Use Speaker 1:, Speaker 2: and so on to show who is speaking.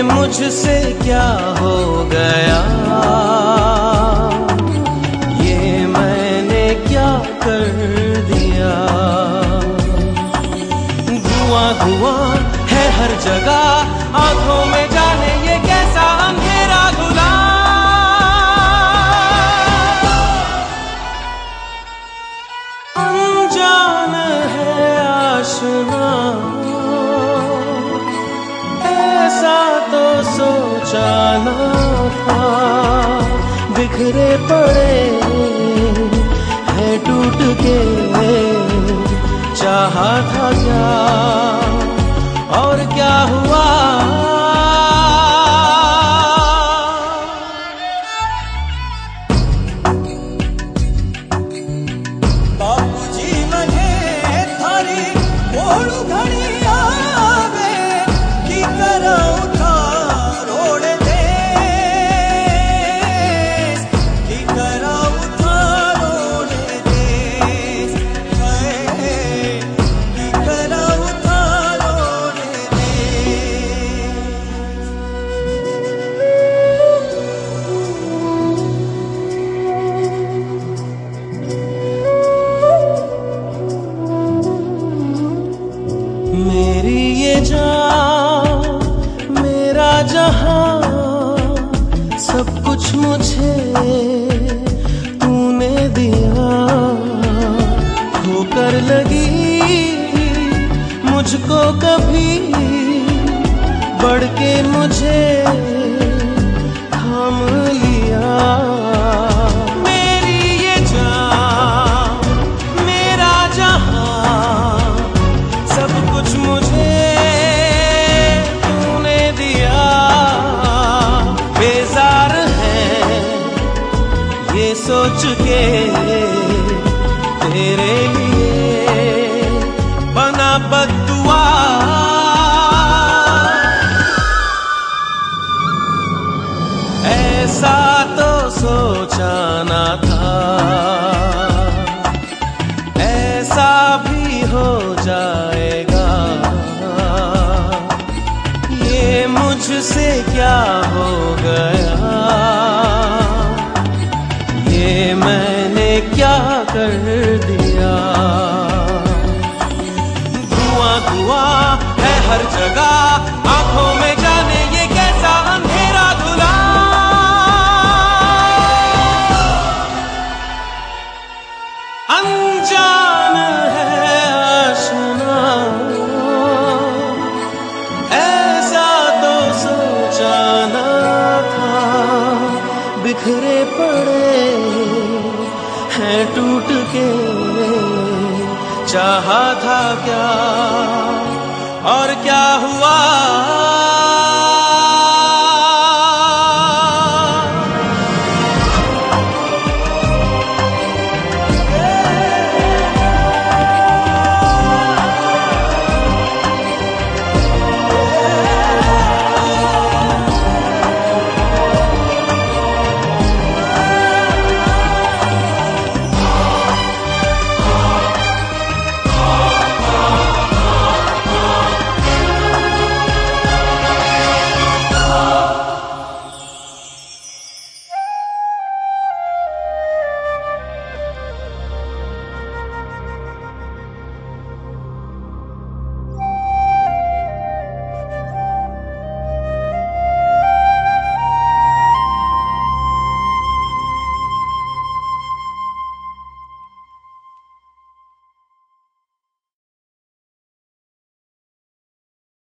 Speaker 1: मुझसे क्या हो गया, ये मैंने क्या कर दिया। धुआं धुआं है हर जगह, आंखों में जाने ये कैसा अंधेरा घुला। अनजान है आशना, ऐसा तो सोचा न था। बिखरे पड़े हैं टूट के, चाहा था क्या और क्या हुआ।
Speaker 2: बापूजी मने थारी ओळू घणी आवे, की कराऊ था रोड देस, की कराऊ था रोड देस, की कराऊ था रोड
Speaker 1: मेरी ये जान मेरा जहां, सब कुछ मुझे तूने दिया। ठोकर लगी मुझको कभी, बढ़ के मुझे थाम लिया। मेरी ये जान मेरा जहां, सब कुछ मुझे तूने दिया। बेजार है ये सोच के तेरे लिए बना बद्दुआ। ऐसा तो सोचा ना था, ऐसा भी हो जाएगा। ये मुझसे क्या हो गया, ये मैंने क्या कर दिया। धुआं धुआं है हर जगह, आंखों में जाने ये कैसा अंधेरा घुला। अनजान है आशना, ऐसा तो सोचा न था। बिखरे पड़े हैं टूट के, चाहा था क्या और क्या हुआ।